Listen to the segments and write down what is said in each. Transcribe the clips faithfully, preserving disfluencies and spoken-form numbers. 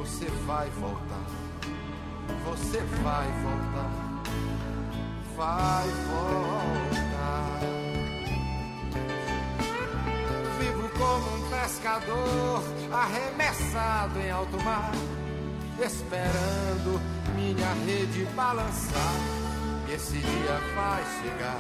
você vai voltar, você vai voltar, vai voltar. Vivo como um pescador arremessado em alto mar, esperando minha rede balançar. Esse dia vai chegar,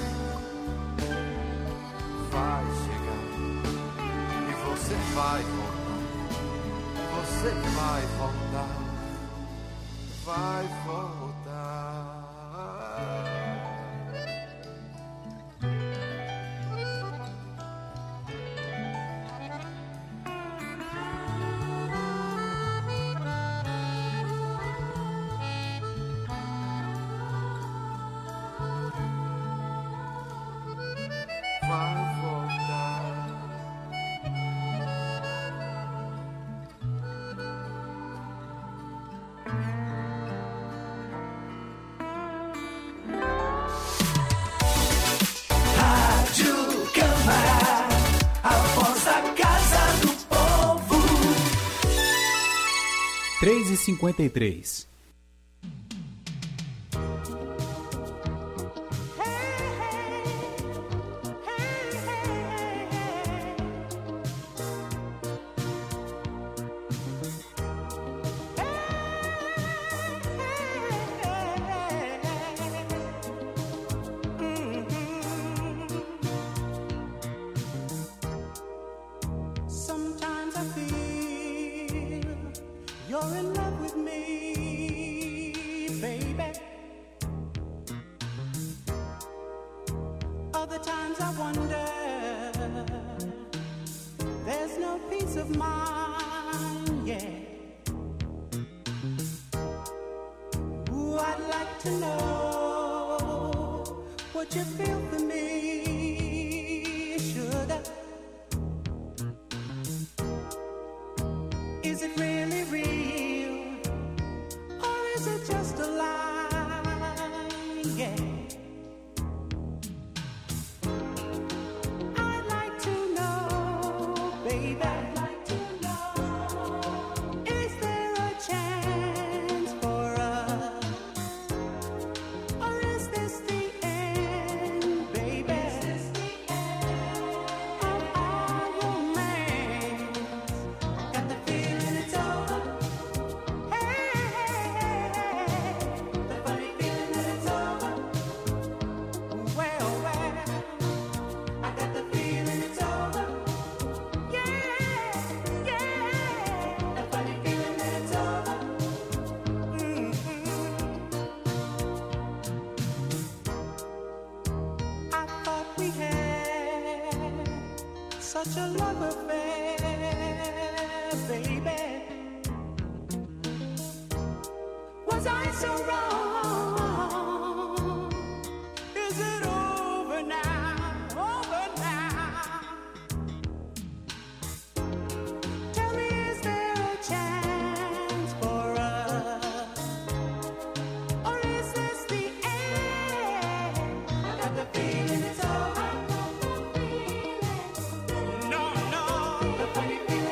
vai chegar, e você vai voltar, você vai voltar, vai voltar. três e cinquenta e três. Such a love affair, baby. Was I so wrong? Is it over now? Over now? Tell me, is there a chance for us? Or is this the end? I got the feeling it's over.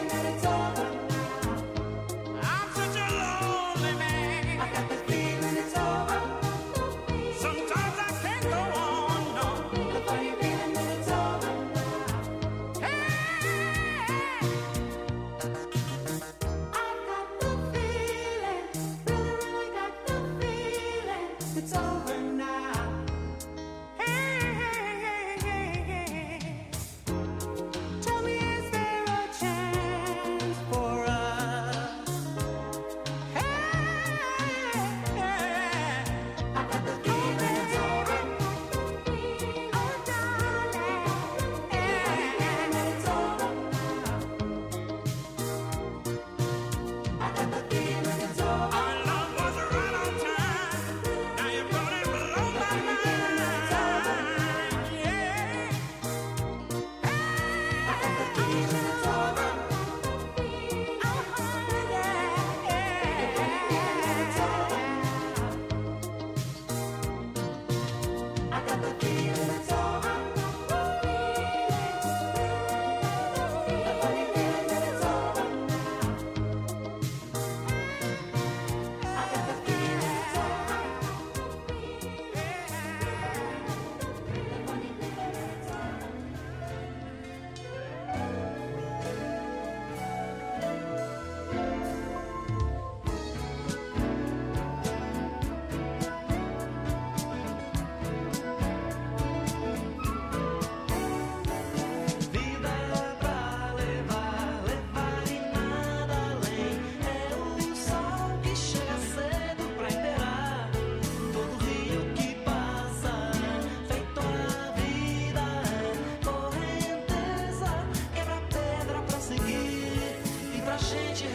It's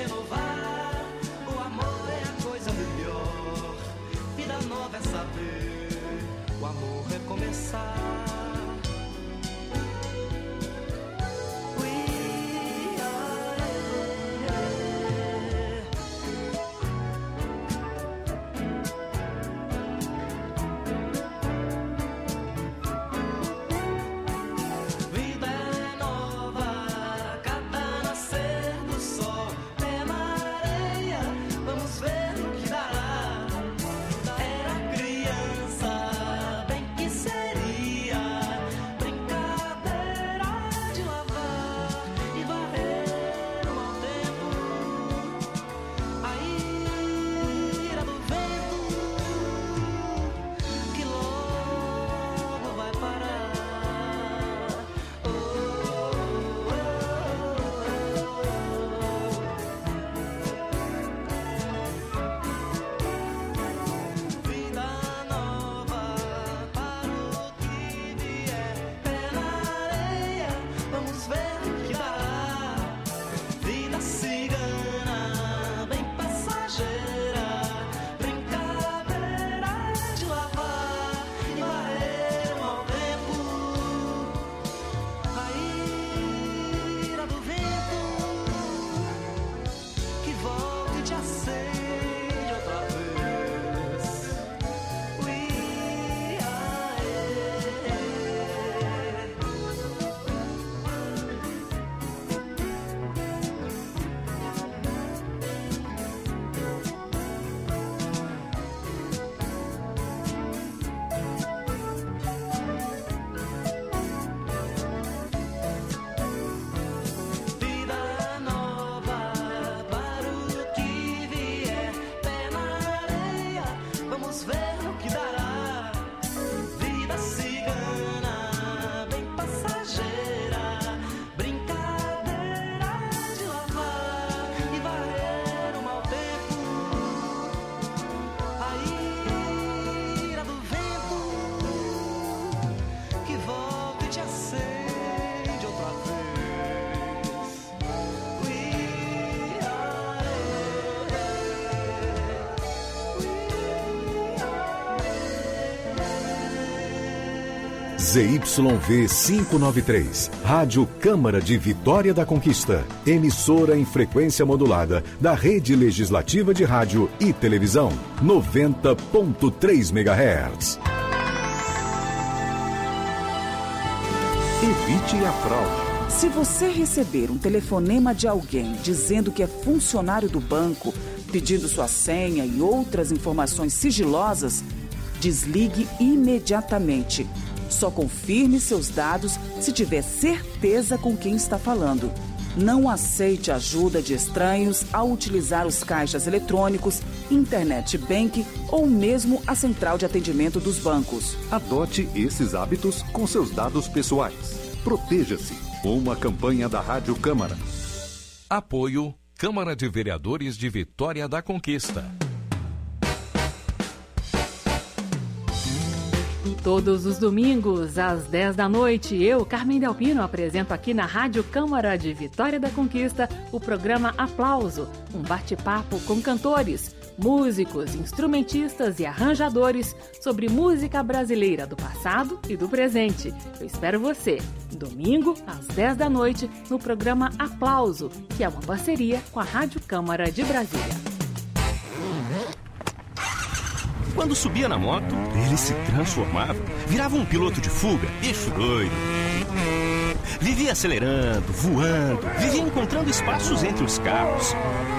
renovar. O amor é a coisa melhor. Vida nova é saber o amor recomeçar. Z Y V quinhentos e noventa e três, Rádio Câmara de Vitória da Conquista, emissora em frequência modulada da Rede Legislativa de Rádio e Televisão, noventa ponto três megahertz. Evite a fraude. Se você receber um telefonema de alguém dizendo que é funcionário do banco, pedindo sua senha e outras informações sigilosas, desligue imediatamente. Só confirme seus dados se tiver certeza com quem está falando. Não aceite ajuda de estranhos ao utilizar os caixas eletrônicos, internet bank ou mesmo a central de atendimento dos bancos. Adote esses hábitos com seus dados pessoais. Proteja-se. Uma campanha da Rádio Câmara. Apoio Câmara de Vereadores de Vitória da Conquista. Todos os domingos, às dez da noite, eu, Carmen Delpino, apresento aqui na Rádio Câmara de Vitória da Conquista o programa Aplauso, um bate-papo com cantores, músicos, instrumentistas e arranjadores sobre música brasileira do passado e do presente. Eu espero você, domingo, às dez da noite, no programa Aplauso, que é uma parceria com a Rádio Câmara de Brasília. Quando subia na moto, ele se transformava, virava um piloto de fuga, bicho doido. Vivia acelerando, voando, vivia encontrando espaços entre os carros.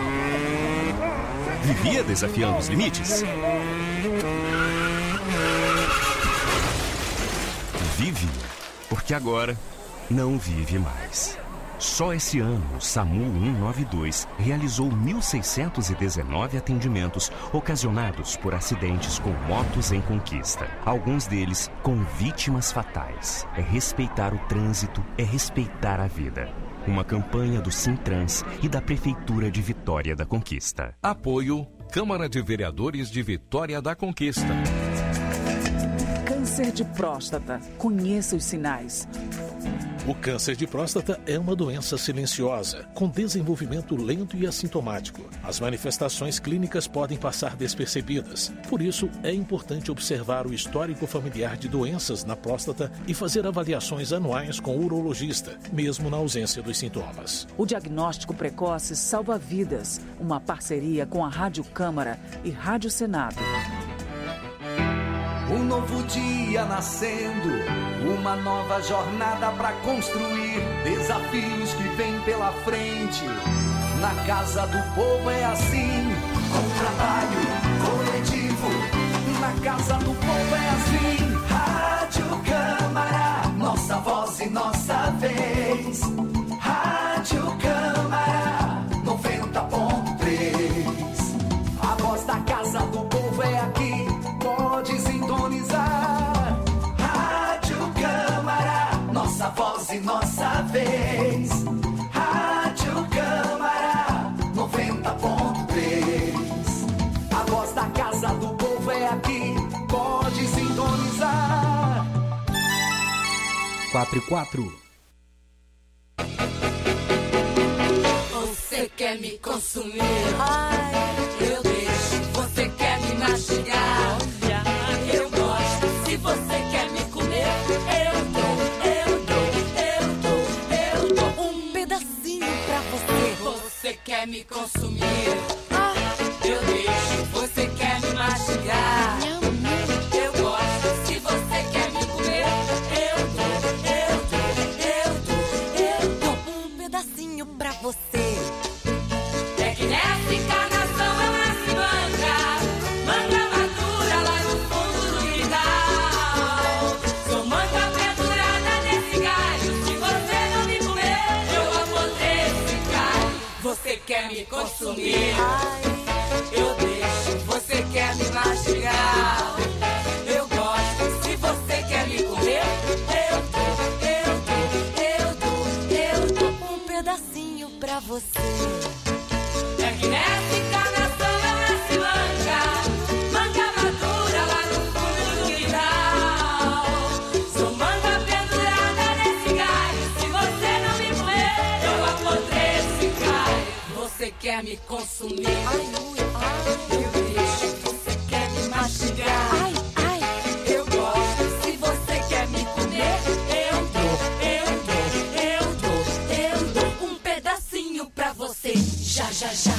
Vivia desafiando os limites. Vive, porque agora não vive mais. Só esse ano, o SAMU cento e noventa e dois realizou mil seiscentos e dezenove atendimentos ocasionados por acidentes com motos em conquista. Alguns deles com vítimas fatais. É respeitar o trânsito, é respeitar a vida. Uma campanha do Sintrans e da Prefeitura de Vitória da Conquista. Apoio Câmara de Vereadores de Vitória da Conquista. Câncer de próstata. Conheça os sinais. O câncer de próstata é uma doença silenciosa, com desenvolvimento lento e assintomático. As manifestações clínicas podem passar despercebidas. Por isso, é importante observar o histórico familiar de doenças na próstata e fazer avaliações anuais com o urologista, mesmo na ausência dos sintomas. O diagnóstico precoce salva vidas. Uma parceria com a Rádio Câmara e Rádio Senado. Um novo dia nascendo, uma nova jornada pra construir, desafios que vêm pela frente. Na Casa do Povo é assim, com trabalho coletivo. Na Casa do Povo é assim, Rádio Câmara, nossa voz e nossa vez. Rádio Câmara, noventa ponto três. A voz da Casa do Povo é aqui, pode sintonizar. Rádio Câmara, nossa voz e nossa vez. Rádio Câmara, noventa ponto três. A voz da Casa do Povo é aqui, pode sintonizar. quatro e quatro. Você quer me consumir? Ai, eu deixo. Você quer me mastigar? Eu gosto. Se você quer me comer, eu dou, eu dou, eu dou, eu dou um pedacinho pra você. Você quer me consumir? Eu deixo. Você quer me mastigar? Eu gosto. Se você quer me comer, eu dou, eu dou, eu dou, eu dou um pedacinho pra você. É que nessa encarnação eu nasci manga, manga madura lá no fundo do quintal. Sou manga pendurada nesse galho, se você não me comer, eu apodreço esse galho. Você quer me consumir? Eu deixo. Você quer me mastigar? Eu gosto. Se você quer me comer, eu dou, eu dou, eu dou, eu dou um pedacinho pra você. É que nessa encarnação eu nasci manga, manga madura lá no fundo do quintal. Sou manga pendurada nesse galho, se você não me comer, eu apodreço esse galho. Você quer me consumir? Eu deixo. Você quer me mastigar? Eu gosto. Se você quer me comer, eu dou, eu dou, eu dou, eu dou um pedacinho pra você. Já, já, já.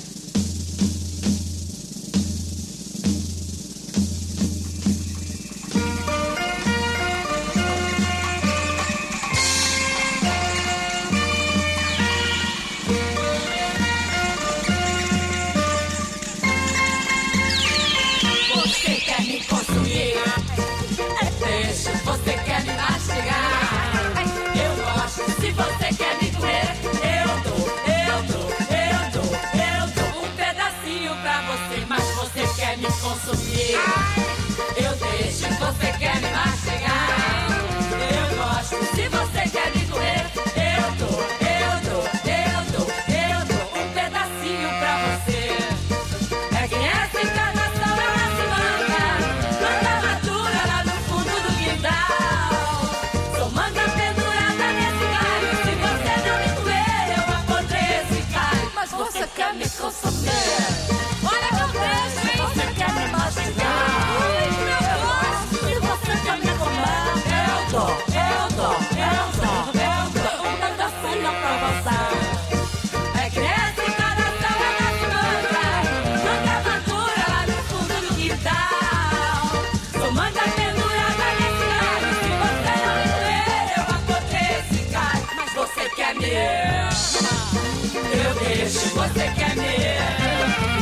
Você quer me consumir? Deixa. Você quer me mastigar? Eu gosto. Se você quer me comer, eu dou, eu dou, eu dou, eu dou um pedacinho pra você. Mas você quer me consumir? Eu deixo. Você quer me mastigar? Eu gosto. Se você quer me comer, eu dou, eu dou, eu dou, eu dou um pedacinho pra você. É que nessa encarnação eu nasci manga, manga madura lá no fundo do quintal. Sou manga pendurada nesse galho, se você não me comer, eu apodreço esse galho. Mas você quer me consumir? Olha que eu deixo, hein? Você quer me mastigar? Eu gosto. Se você quer me comer, eu dou, eu dou, eu dou, eu dou um pedacinho pra você. É que nessa encarnação eu nasci manga, manga madura lá no fundo do quintal. Sou manga pendurada nesse galho, se você não me comer, eu apodreço esse galho. Mas você quer me? Eu deixo. Você quer me?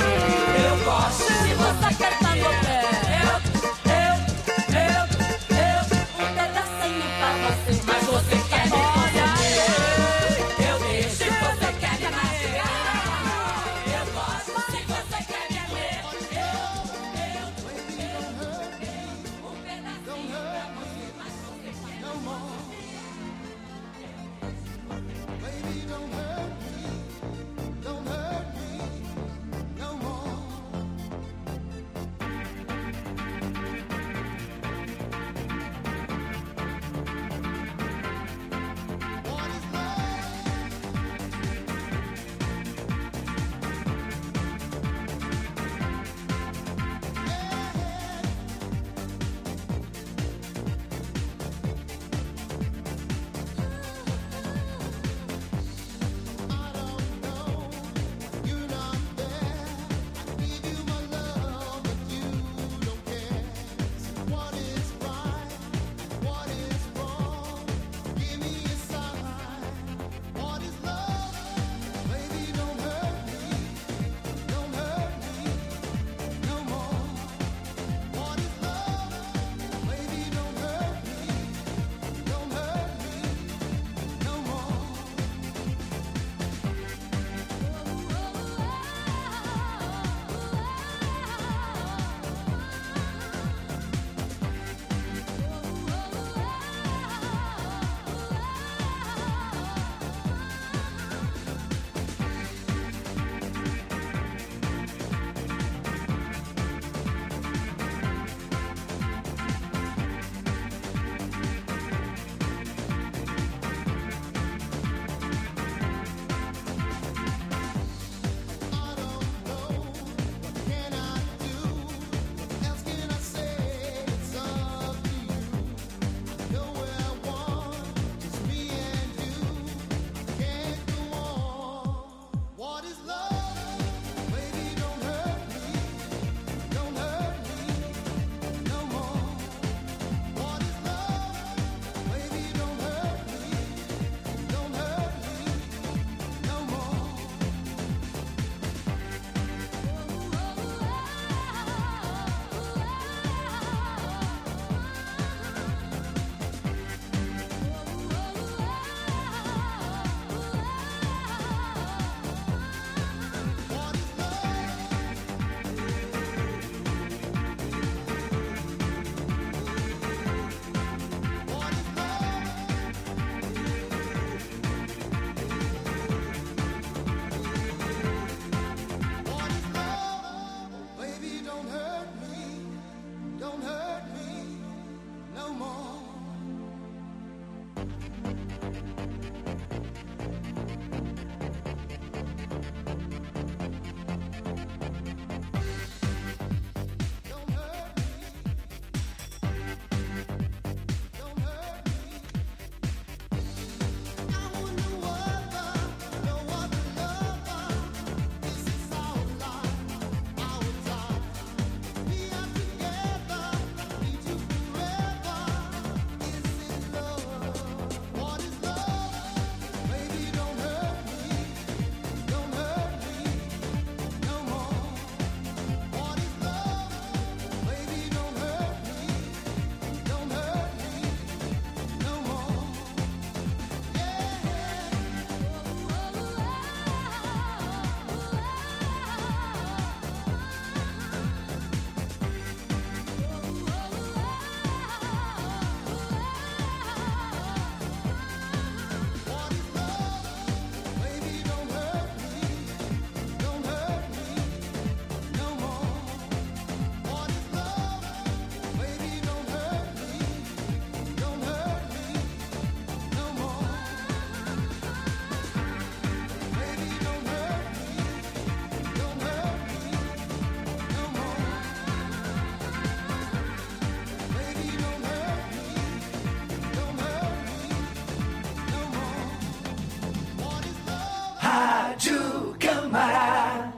Câmara.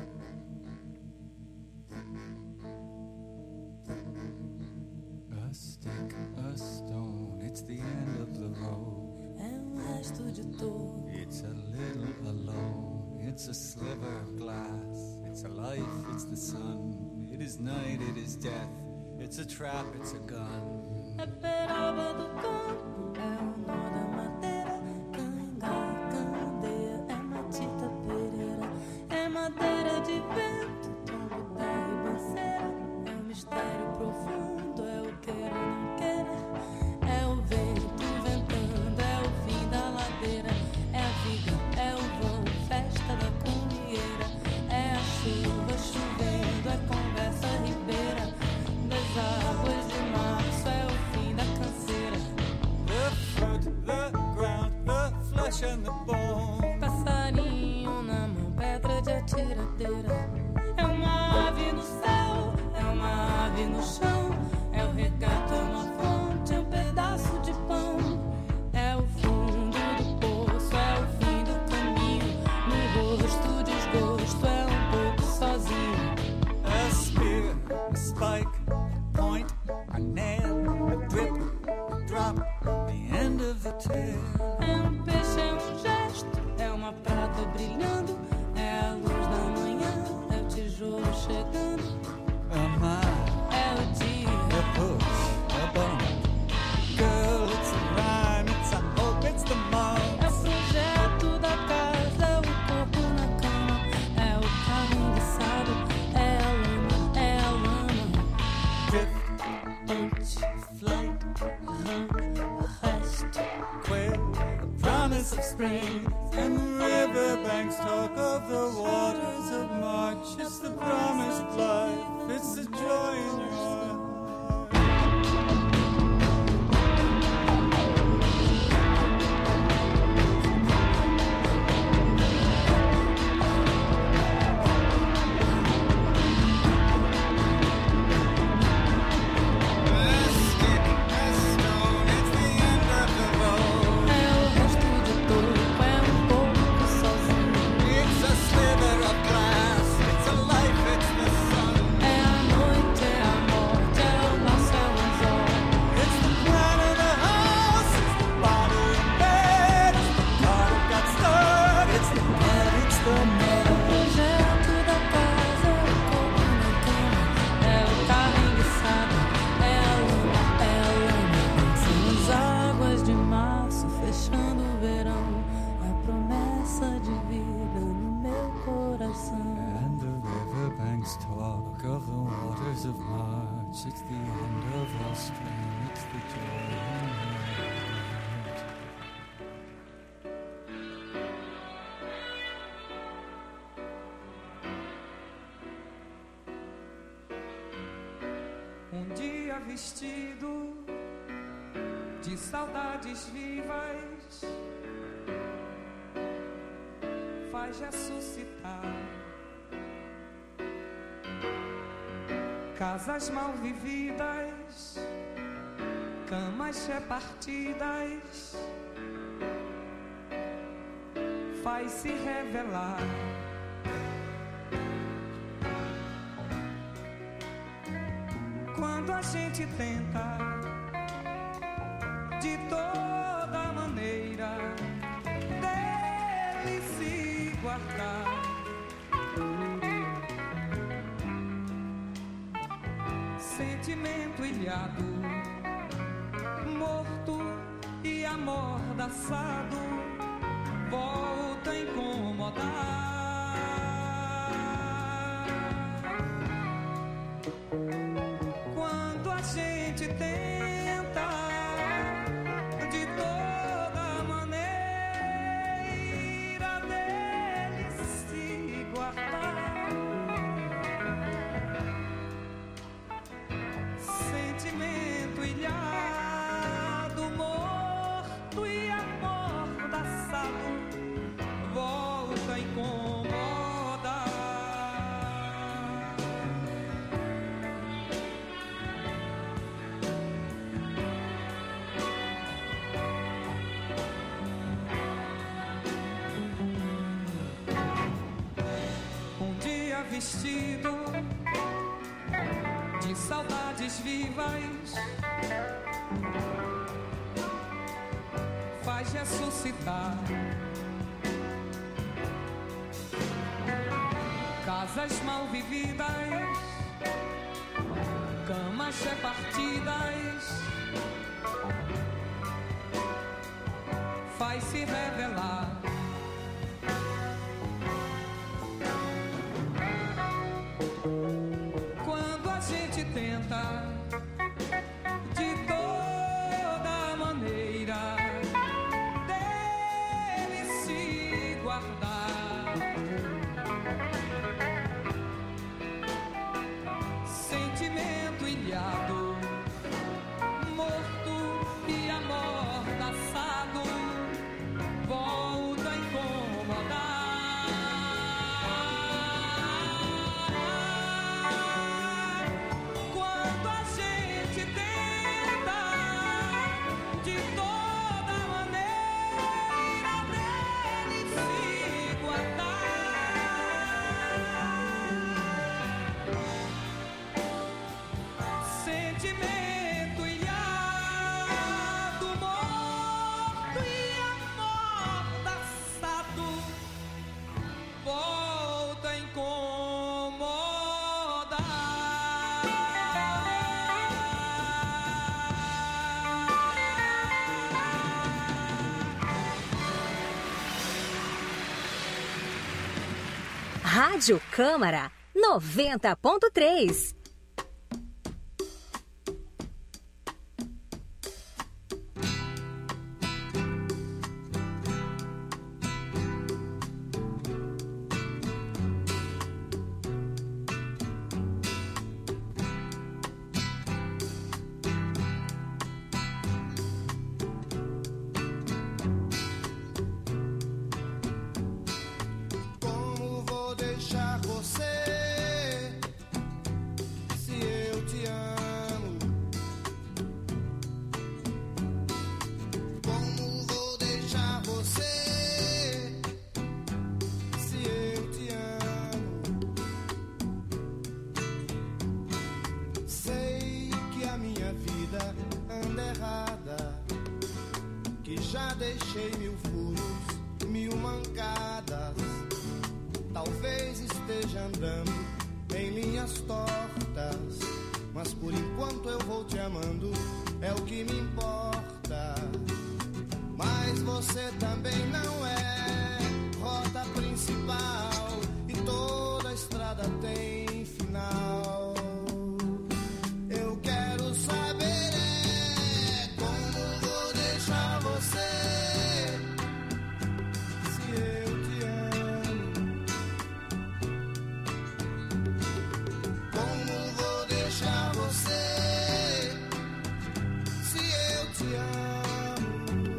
A stick, a stone, it's the end of the road. É um resto de dor. It's a little alone, it's a sliver of glass. It's a life, it's the sun, it is night, it is death. It's a trap, it's a gun. É peroba do campo, é o nó da madeira. Canga, candeia, é matita pereira. É madeira de vento, tombo da ribanceira. É um mistério profundo, é o queira não queira. É o vento ventando, é o fim da ladeira. É a viga, é o vão, festa da cunheira. É a chuva chovendo, é conversa ribeira. Das águas de março, é o fim da canseira. The fruit, the ground, the flesh and the bone. Passarinho na mão, pedra de atiradeira. É uma ave no céu, é uma ave no chão. É o regato, é uma fonte, é um pedaço de pão. É o fundo do poço, é o fim do caminho. No rosto, desgosto, é um pouco sozinho. A spear, a spike, a point, a nail, a drip, a drop, the end of the tale. É um peixe, é um gesto, é uma prata brilhando. É a luz da manhã, é o tijolo chegando. A mile, É o dia, a push, a bump. Girl, it's a rhyme, it's a hope, it's the month. é o projeto da casa, é o corpo na cama. É o carro enguiçado, é a lama, é a lama. Drift, Punch, flight, run, rest. quail, the promise of spring. And the riverbanks talk of the waters of March. It's the promised life, it's the joy in your heart. A stick, a stone, it's the end of the road. É o resto de topo, é um pouco sozinho. It's a sliver of glass, it's a life, it's the sun. É a noite, é a morte, é o laço, é o anzol. It's the plan of the house, it's the body in bed, it's the car that got stuck, it's the net, it's the net. O projeto da casa, é o corpo na cama. É o carro enguiçado, é a lama, é a lama. São as águas de março fechando o verão. A promessa de vida no meu coração. And the riverbanks talk of the waters of March. It's the end of all spring, it's the joy in your heart. Um dia vestido de saudades vivas, faz ressuscitar casas mal vividas, camas repartidas, faz se revelar quando a gente tenta de toda maneira dele se guardar. Sentimento ilhado, morto e amordaçado, volta a incomodar. Quando a gente tenta de toda maneira dele se guardar. Sentimento ilhado, morto e amordaçado, volta a incomodar. dia vestido de saudades vivas faz ressuscitar casas mal vividas, camas repartidas, faz se revelar quando a gente tenta de toda maneira dele se guardar. Sentimento ilhado, morto e amordaçado, volta a incomodar. Quando a gente tenta de toda maneira dele se guardar. Sentimento ilhado, morto e amordaçado, volta a Rádio Câmara noventa ponto três. Como vou deixar você se eu te amo? Como vou deixar você se eu te amo? Sei que a minha vida anda errada, que já deixei mil furos, mil mancadas. Talvez esteja andando em linhas tortas, mas por enquanto eu vou te amando, é o que me importa. Mas você também não é rota principal, e toda estrada tem final. Eu quero saber é como vou deixar você se eu te amo. Como vou deixar você se eu te amo?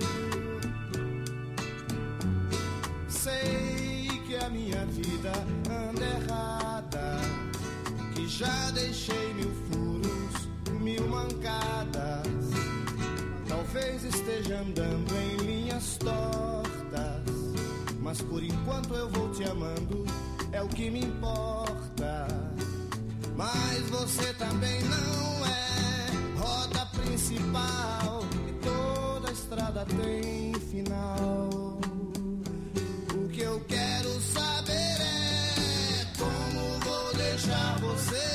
Sei que a minha vida anda errada, que já deixei mil furos, mil mancadas. Talvez esteja andando em linhas tortas, mas por enquanto eu vou te amando, é o que me importa. Mas você também não é rota principal, e toda estrada tem final. O que eu quero saber é como vou deixar você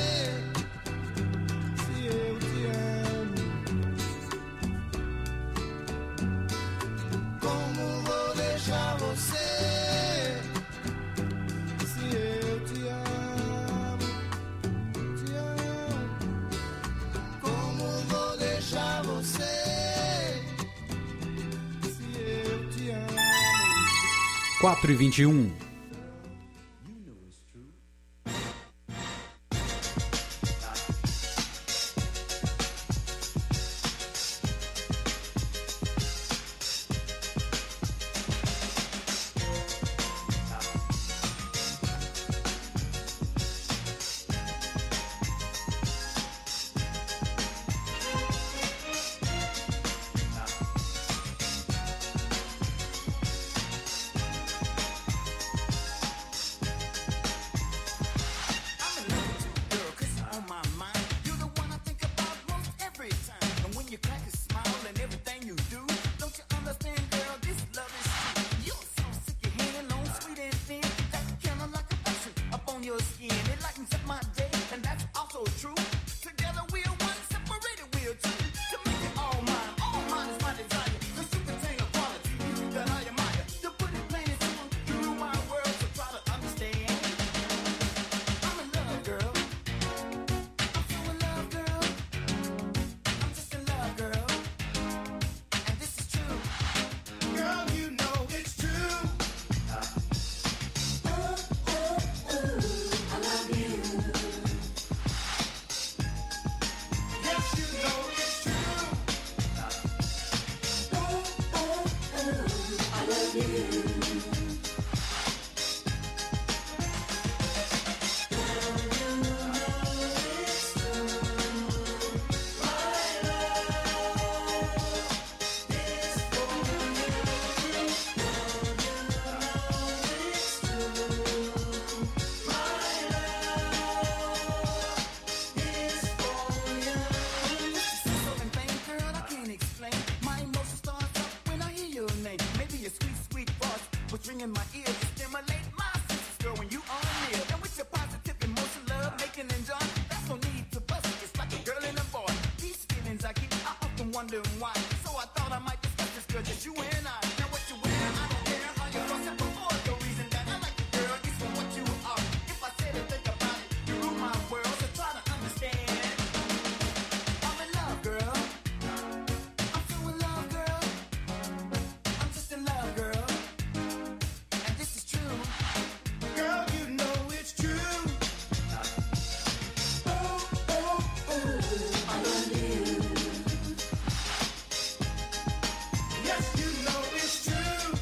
se eu te amo. Como vou deixar você se eu te amo? Te amo. Como vou deixar você se eu te amo? quatro e vinte e um. skin. It lightens up my day, and that's also true. Together we are one, separated we are two. To make it all mine, all mine is my desire. Cause you contain a quality that I admire. To put it plain and simple, you rule my world, so try to understand. I'm in love, girl. I'm so in love, girl. I'm just in love, girl. And this is true. Girl, you know it's true. Uh. Ooh, ooh, ooh, I love you. Yes, you know it's true. Uh. Ooh, ooh, ooh, I love you. What's ringing in my ears to stimulate my senses, girl, when you are near. And with your positive emotion, love making and joy, that's no need to bust it. It's like a girl and a boy. These feelings I keep, I often wonder why. So I thought I might discuss this, girl, just you and I. Now what you wear, I don't care how you lost it before. The reason that I like you, girl, is for what you are. If I say to think about it, you rule my world, so try to understand. I'm in love, girl. I'm so in love, girl. I'm just in love, girl. Girl, you know it's true. Ooh, ooh, ooh, I love you. Yes, you know it's true.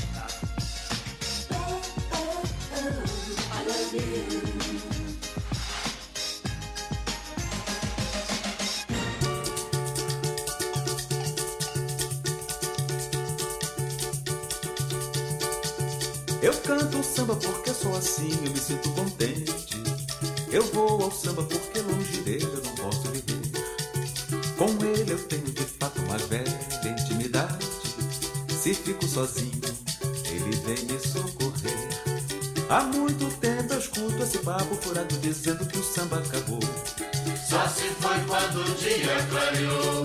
Ooh, ooh, ooh, I love you. Eu canto samba porque sou assim, eu me sinto contente. Eu vou ao samba porque longe dele eu não posso viver. Com ele eu tenho de fato uma velha intimidade. Se fico sozinho, ele vem me socorrer. Há muito tempo eu escuto esse papo furado dizendo que o samba acabou. Só se foi quando o dia clareou.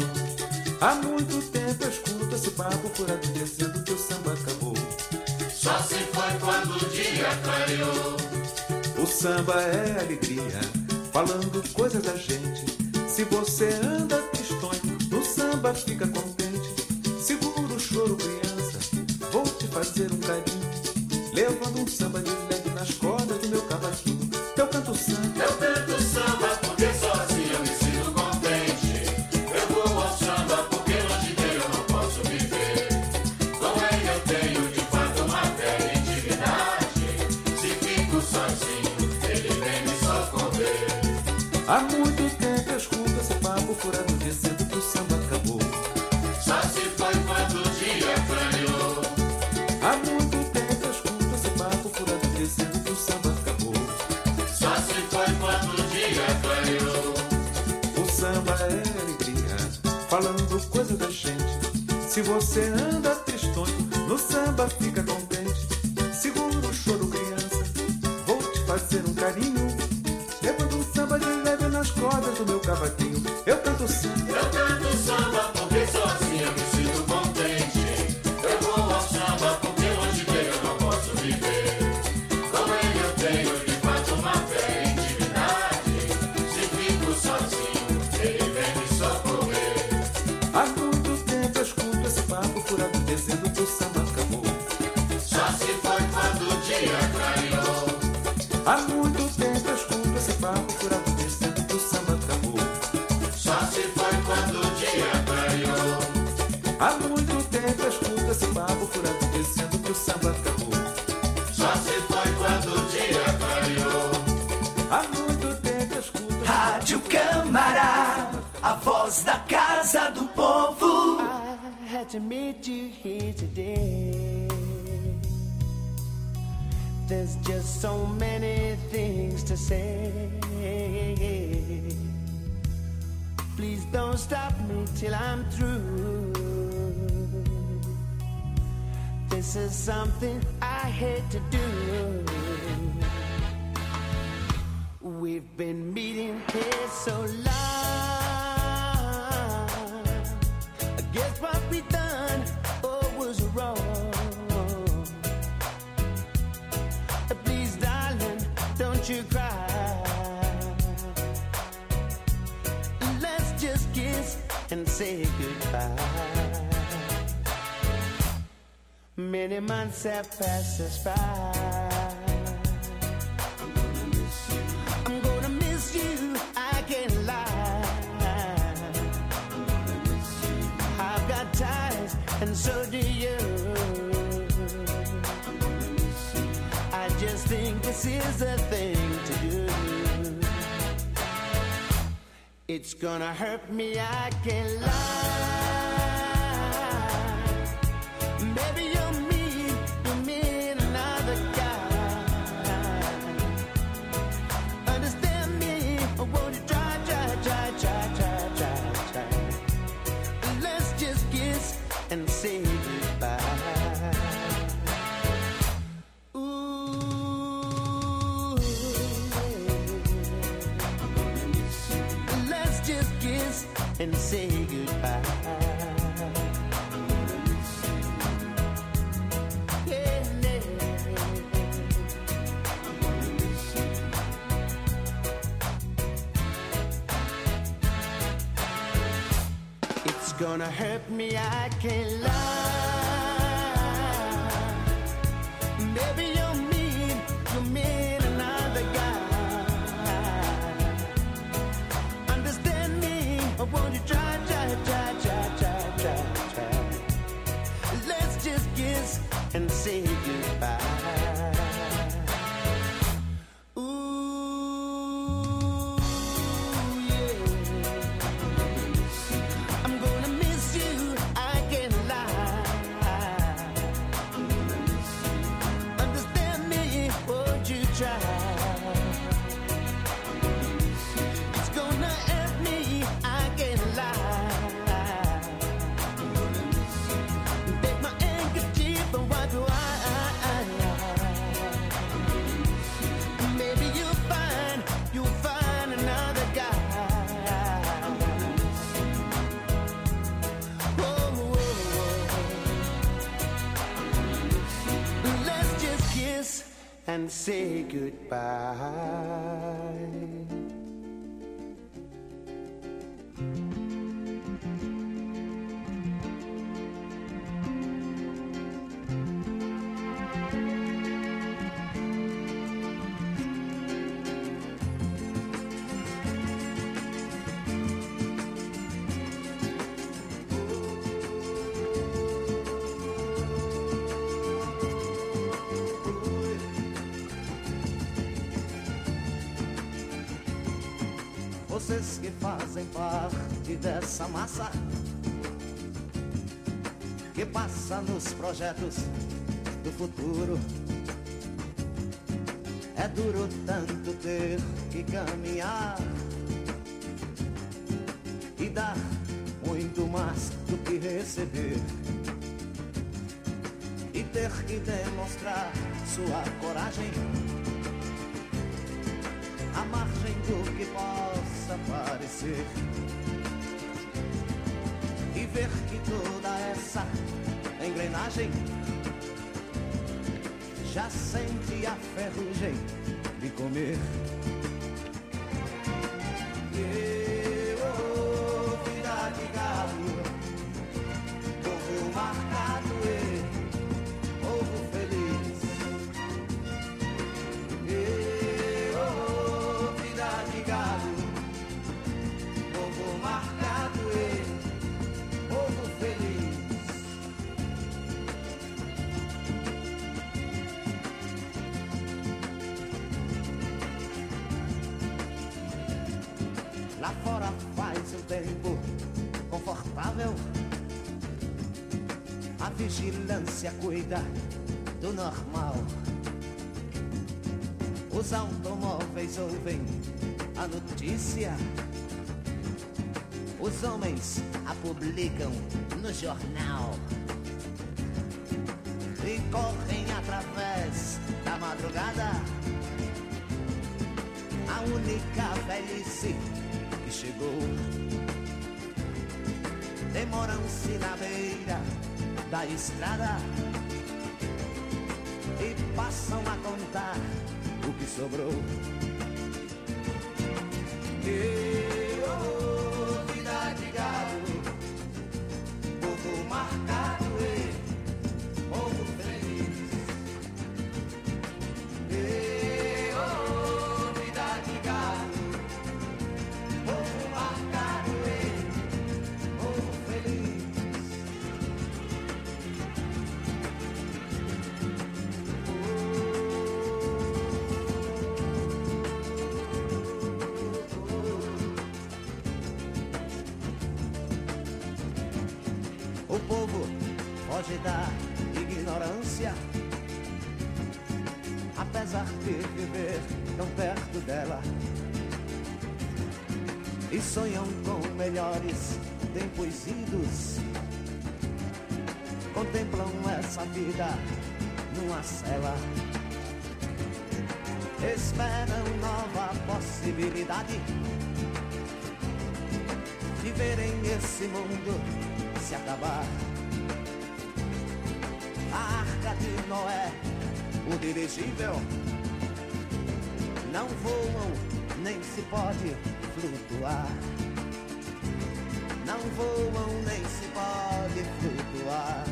Há muito tempo eu escuto esse papo furado dizendo que o samba acabou. Só se foi quando o dia clareou. O samba é alegria, falando coisas da gente. Se você anda tristonho, no samba fica contente. Segura o choro, criança, vou te fazer um carinho. Levando um samba de leve nas cordas do meu cavaquinho. Eu canto samba, eu canto samba porque sozinho eu me sinto contente. Eu vou ao samba porque longe dele eu não posso viver. Com ele eu tenho de fato uma velha intimidade. Se fico sozinho, ele vem me socorrer. Há muito tempo eu escuto esse papo furado dizendo que o samba acabou. Só se foi quando o dia clareou. Há muito tempo eu escuto esse papo furado dizendo que o samba acabou. Só se foi quando o dia clareou. O samba é alegria, falando coisa da gente. Se você anda tristonho, no samba fica contente. Segura o choro, criança, vou te fazer um carinho. Levando um samba de leve nas cordas do meu cavaquinho. Eu canto samba, eu canto samba porque sozinho eu me sinto contente. Eu vou ao samba porque longe dele eu não posso viver. Com ele eu tenho de fato uma velha intimidade. Se fico sozinho, ele vem me socorrer. Há muito tempo eu escuto esse papo furado dizendo que o samba acabou. Só se foi quando o dia clareou. Há muito tempo eu escuto esse papo furado dizendo que o samba acabou. Só se foi quando o dia clareou. Há muito tempo eu escuto esse papo furado dizendo que o samba acabou. Só se foi quando o dia clareou. Há muito tempo eu escuto. Rádio Câmara, a voz da casa do povo. I had to meet you here today. There's just so many things to say. Please don't stop me till I'm through. This is something I hate to do. We've been meeting here so long. I guess what we done oh, was wrong. Please, darling, don't you cry. Let's just kiss and say goodbye. Many months have passed us by. I'm gonna miss you, I can't lie. I've got ties, and so do you. I just think this is the thing to do. It's gonna hurt me, I can't lie. Maybe you're mean, you mean another guy. Understand me, or won't you try, try, try, try, try, try, try. Let's just kiss and say goodbye. Ooh, let's just kiss and say goodbye. It's gonna hurt me, I can't lie. Maybe you're mean, you mean another guy. Understand me, or won't you try, try, try, try, try, try, try. Let's just kiss and say goodbye. And say goodbye. Vocês que fazem parte dessa massa que passa nos projetos do futuro. É duro tanto ter que caminhar e dar muito mais do que receber, e ter que demonstrar sua coragem à margem do que possa parecer, e ver que toda essa engrenagem já sente a ferrugem de comer. E, oh, vida de galo, povo marcado e povo feliz. E, marcado e povo feliz. Lá fora faz um tempo confortável, a vigilância cuida do normal. Os automóveis ouvem a notícia, os homens a publicam no jornal e correm através da madrugada a única velhice que chegou. Demoram-se na beira da estrada e passam a contar o que sobrou. E oh, vida de gado, povo marcado e povo feliz. E oh, vida de gado, povo marcado e povo feliz. O povo foge da ignorância, apesar de viver tão perto dela, e sonham com melhores tempos idos. Contemplam essa vida numa cela, esperam nova possibilidade de verem esse mundo se acabar. A arca de Noé, o dirigível, não voam, nem se pode flutuar. Não voam, nem se pode flutuar.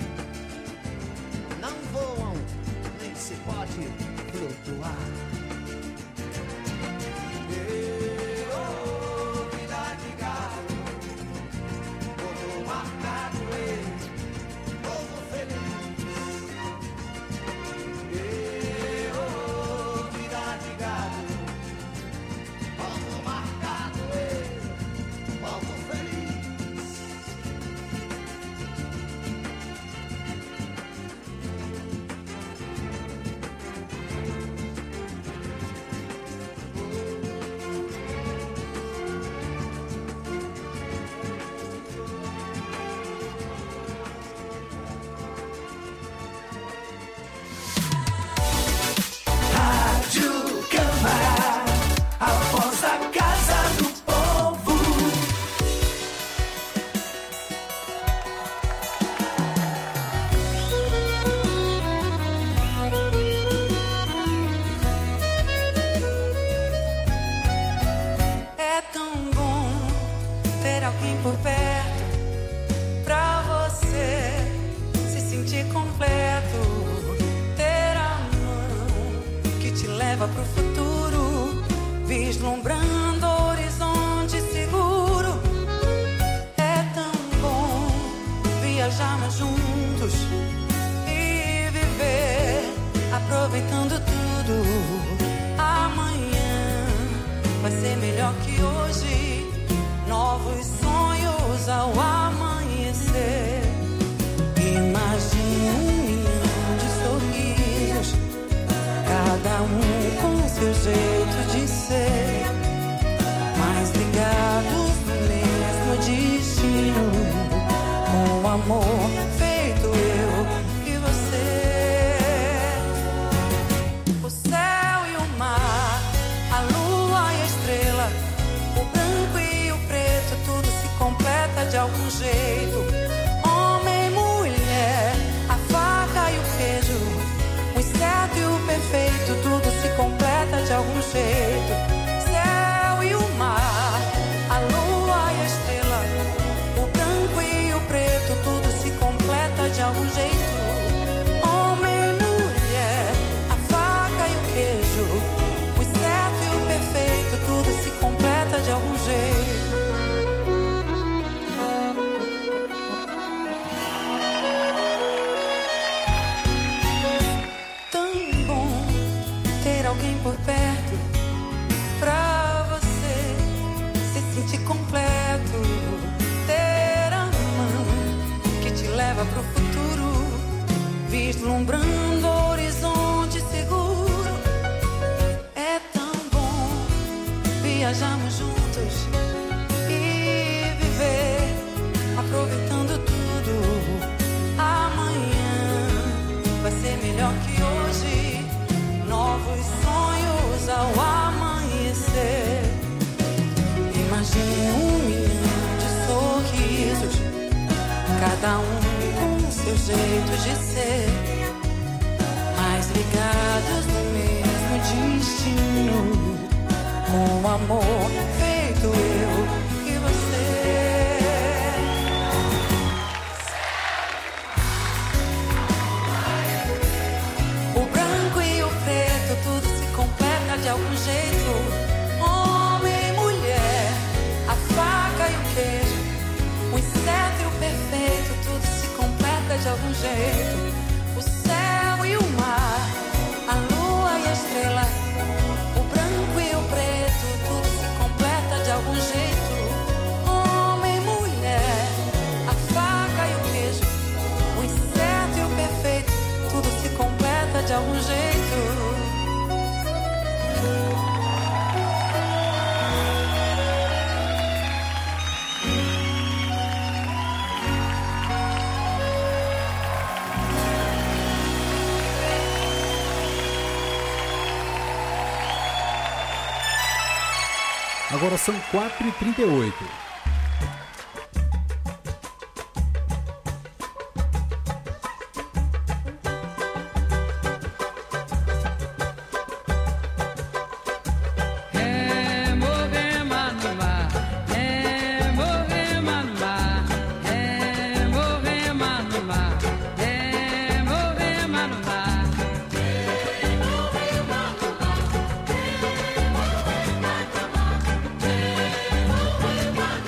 Não voam, nem se pode flutuar. E, oh, vida de gado, povo marcado e povo feliz. E, oh, vida de gado, povo marcado e povo feliz. Rádio Câmara, a voz da casa do povo. É tão bom ter alguém por perto pra você se sentir completo. Ter a mão que te leva pro futuro, vislumbrando horizonte seguro. É tão bom viajarmos juntos e viver aproveitando tudo. Amanhã vai ser melhor que hoje. Novos sonhos ao amanhecer. Imagine um milhão de sorrisos, cada um com seu jeito de ser, mas ligados no mesmo destino, com amor feito eu e você. O céu e o mar, a lua e a estrela, o branco e o preto, tudo se completa de algum jeito. Homem e mulher, a faca e o queijo, o certo e o perfeito, tudo se completa de algum jeito. Céu e o mar, a lua e a estrela, o branco e o preto, tudo se completa de algum jeito. Homem e mulher, a faca e o queijo, o certo e o perfeito, tudo se completa de algum jeito. Tão bom ter alguém por perto pra você se sentir completo. Ter a mão que te leva pro futuro, vislumbrando horizonte seguro. É tão bom viajarmos juntos e viver aproveitando tudo. Amanhã vai ser melhor que hoje. Novos sonhos ao amanhecer. amor feito eu e você. O branco e o preto, tudo se completa de algum jeito. Homem e mulher, a faca e o queijo, o inseto e o perfeito, tudo se completa de algum jeito. O céu e o mar, a lua e a estrela, o branco e o preto, tudo se completa de algum jeito. Homem e mulher, a faca e o queijo, o inseto e o perfeito, tudo se completa de algum jeito. Agora são quatro e trinta e oito. É Moema no mar, é Moema no mar, é Moema no mar, é Moema no mar. É Moema no mar,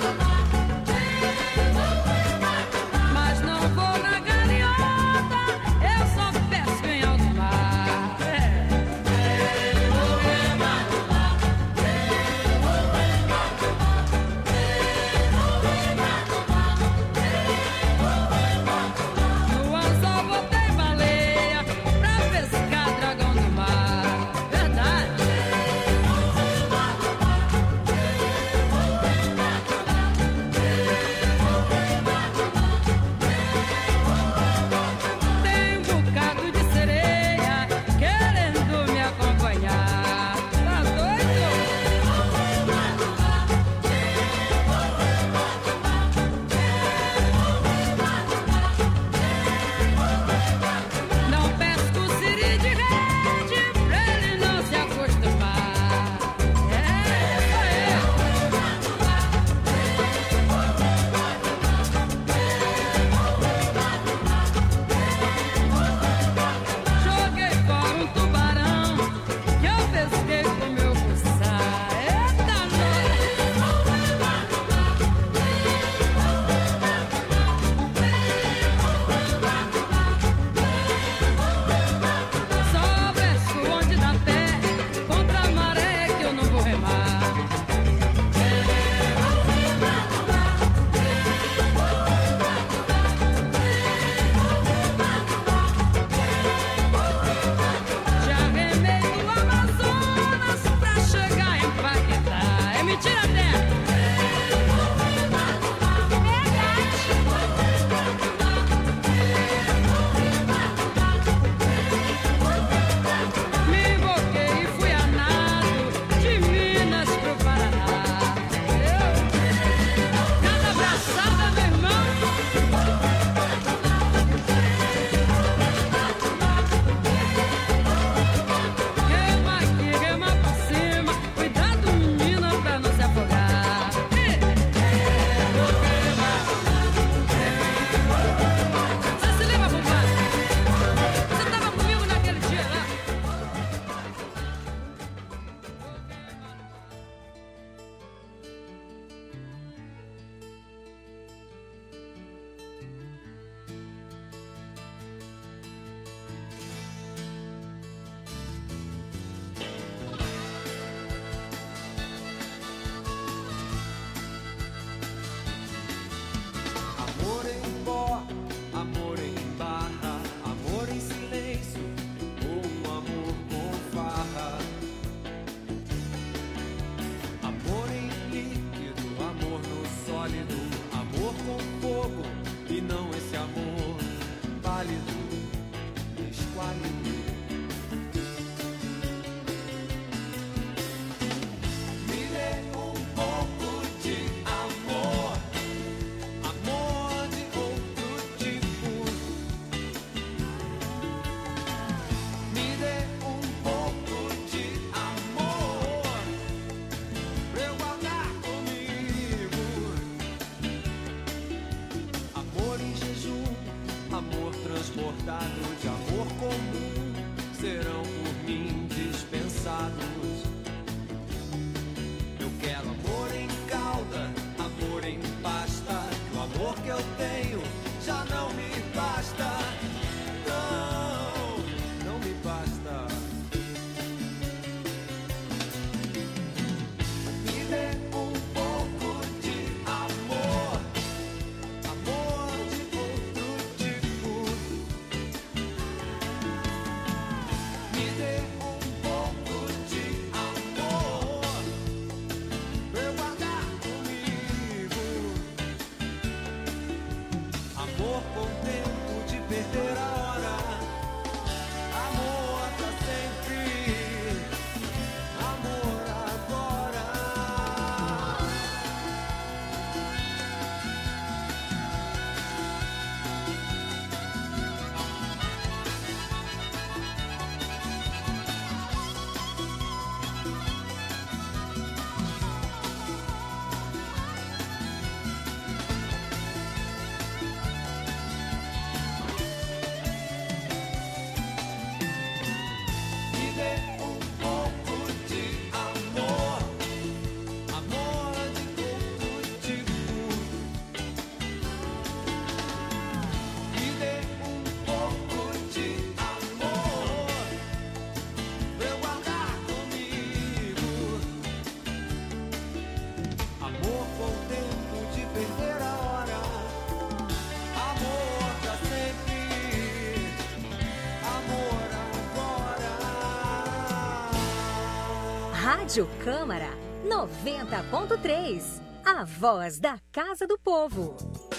Rádio Câmara noventa ponto três. A voz da Casa do Povo.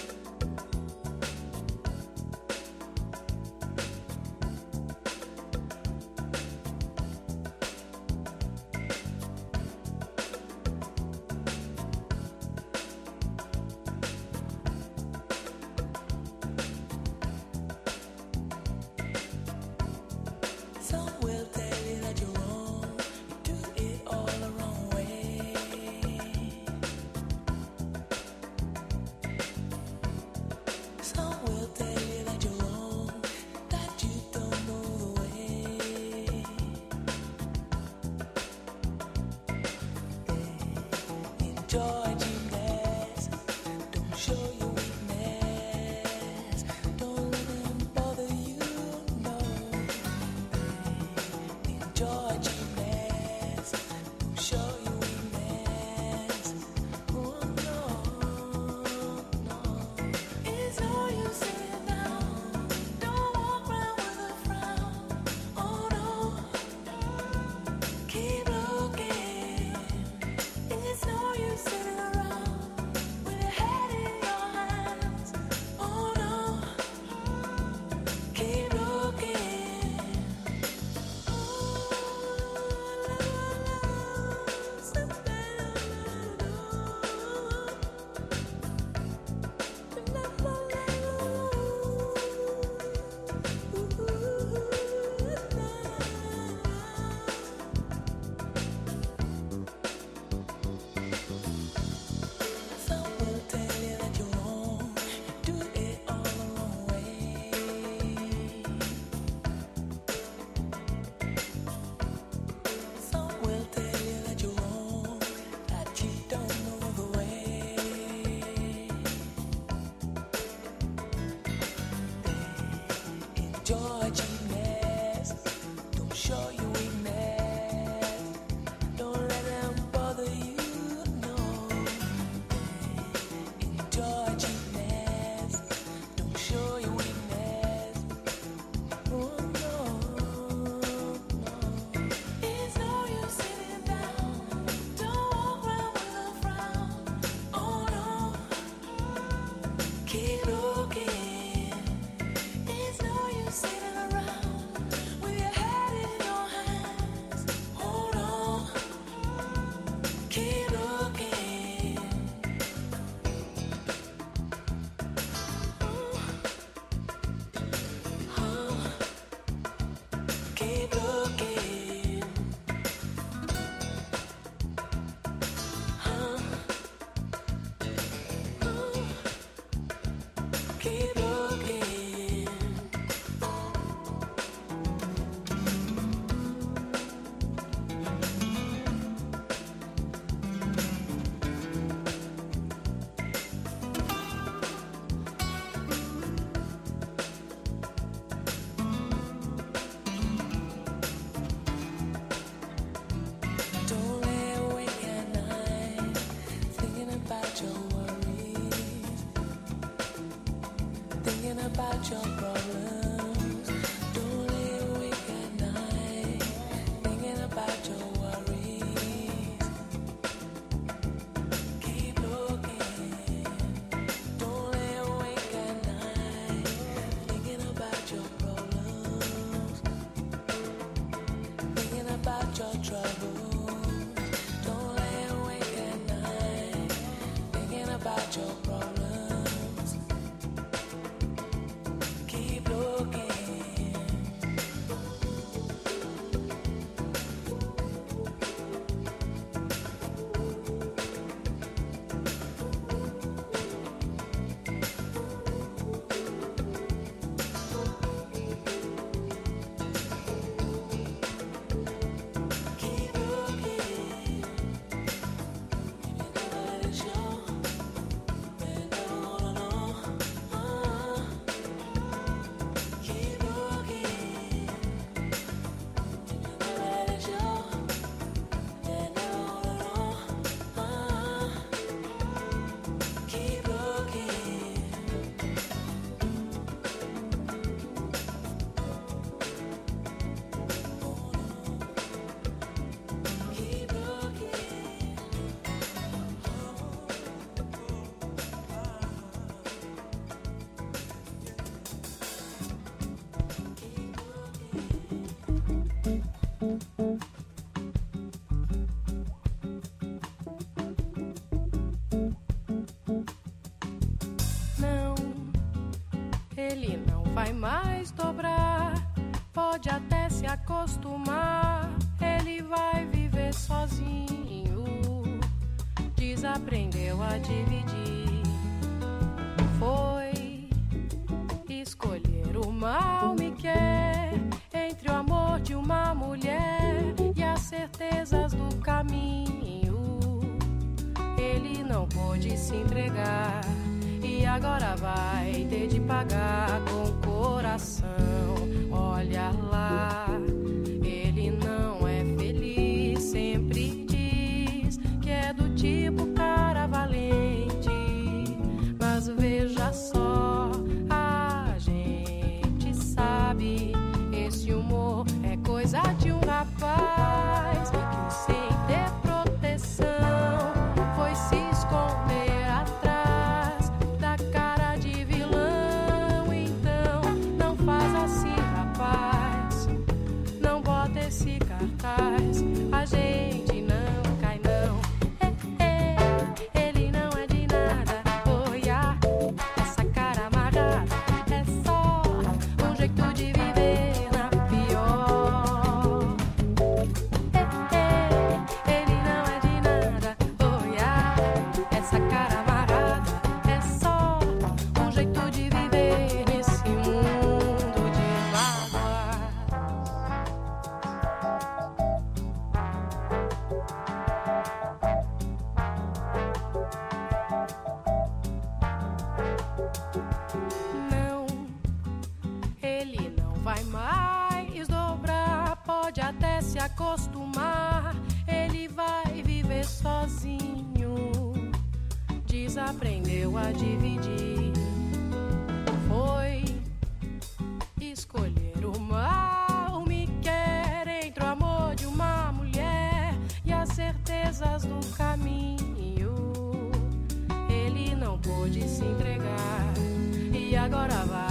Some will tell you that you're wrong, you do it all the wrong way. Some will tell you that you're wrong, that you don't know the way. Enjoy gymnastics, don't show your weakness, don't let them bother you, no. Enjoy gymnastics, don't show your weakness, oh no, no. It's no use sitting down, don't walk around with a frown, oh no. Keep looking, it's no use sitting around with your head in your hands, oh no. Keep looking. Some will tell you that you're wrong, you do it all the wrong way. Some will tell you that you're wrong, that you don't know the way. Enjoy gymnastics, don't show your weakness, don't let them bother you, no. Enjoy gymnastics, don't show your weakness, oh no, no. It's no use sitting down, don't walk around with a frown, oh no. Keep looking, it's no use sitting around with your head in your hands, oh no. Keep looking. Keep looking. Keep looking. Don't lay awake at night thinking about your worries, thinking about your problems. Don't lay awake at night thinking about your worries. Keep looking. Don't lay awake at night thinking about your problems, thinking about your troubles. Don't lay awake at night thinking about your problems. Keep Não, ele não vai mais dobrar. Pode até se acostumar. Ele vai viver sozinho. Desaprendeu a dividir. Foi escolher o mal me quer entre o amor de uma mulher e as certezas do caminho. Ele não pôde se entregar e agora vai ter de pagar com o coração. Olha lá, ele não é feliz, sempre diz que é do tipo cara valente. Mas veja só, a gente sabe, esse humor é coisa de um rapaz que sem ter proteção foi se esconder atrás da cara de vilão. Então não faz assim, rapaz, não bota esse cartaz. A gente não cai não. É, é, ele não é de nada. Olha, essa cara amarrada é só um jeito de viver na pior. É, é, ele não é de nada. Olha, essa cara amarrada é só um jeito de viver nesse mundo de mágoa. Não, ele não vai mais dobrar. Pode até se acostumar. Ele vai viver sozinho. Desaprendeu a dividir. Foi escolher o mal me quer entre o amor de uma mulher e as certezas do caminho. Ele não pôde se entregar e agora vai